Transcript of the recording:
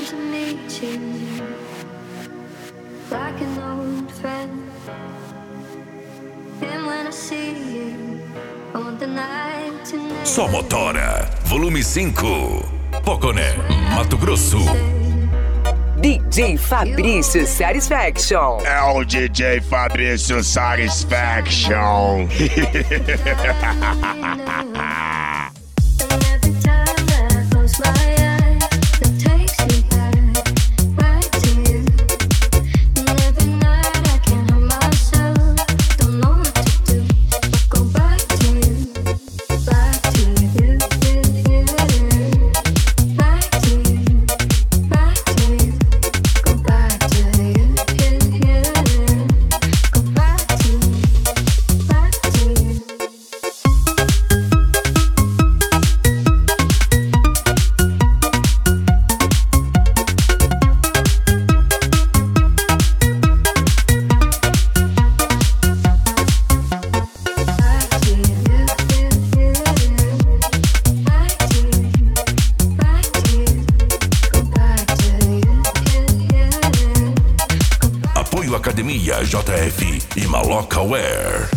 to meet you, like an old friend. And when I see you, I want the night to never Só Motora, volume 5, Poconé, Mato Grosso. DJ Fabrício Satisfaction. É o DJ Fabrício Satisfaction. Academia JF e Maloca Wear.